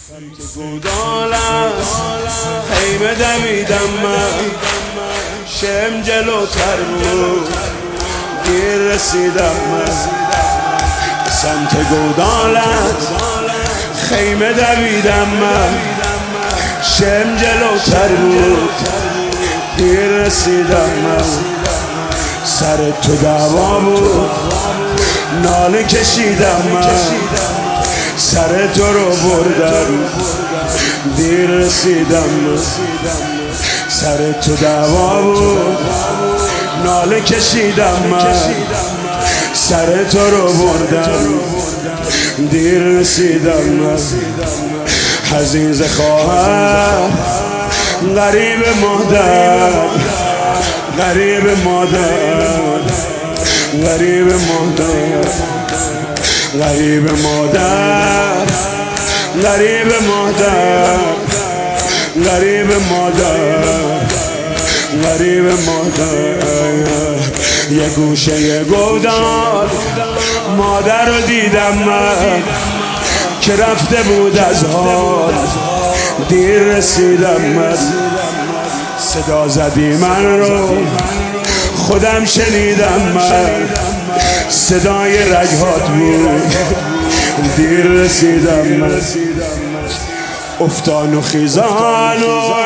گودالم خیمه دویدم من، شم جلوتر بود دیر رسیدم من. سمت گودالت خیمه دویدم من، شم جلوتر بود دیر رسیدم من. سر تو دعوا بود ناله کشیدم من، سر تو رو بردم دیر رسیدم من. سر تو دعوا بود ناله کشیدم من، سر تو رو بردم دیر رسیدم من. عزیز خواهر غریب مادر، غریب مادر، غریب مادر، غریب مادر، غریب مادر، غریب مادر، غریب مادر. یه گوشه گودال مادر رو دیدم من که رفته بود از حال دیر رسیدم من. صدا زدی من رو خودم شنیدم من، صدای رگهات بود دیر رسیدم من. افتان و خیزان و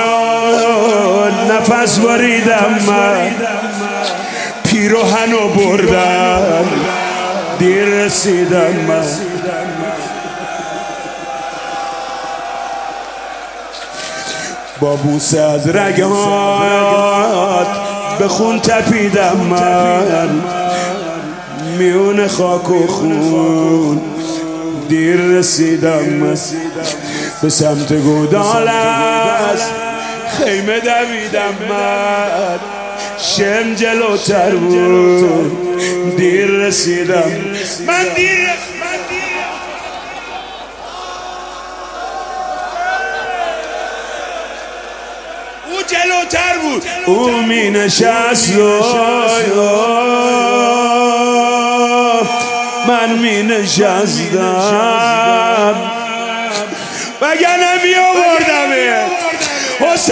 نفس بریدم من، پیراهن و بردم دیر رسیدم من. با بوسه از رگهات به خون تپیدم من، میون خاک و خون دیر رسیدم من. به سمت گودالت خیمه دویدم من، شم جلوتر بود دیر رسیدم من. او جلوتر بود، او می نشست من می نشستم وگرنه می آوردمت حسین.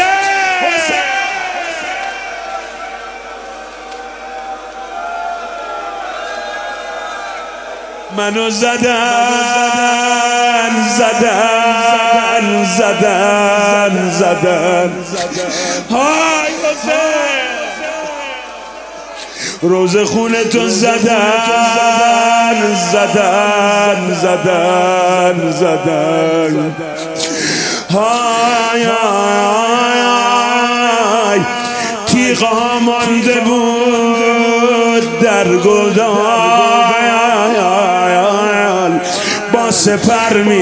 منو زدن زدن زدن زدن های حسین، روز خونه تو زدن زدن زدن زدن های های. تیغا مانده بود در گودال، با سپر می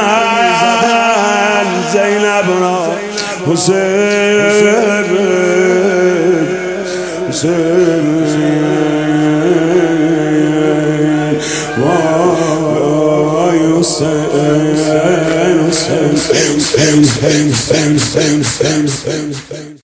زدن زینب را حسین حسین. وای حسین حسین حسین حسین حسین.